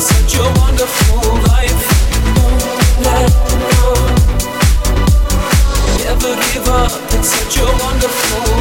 such a wonderful life. Don't let go. Never give up. It's such a wonderful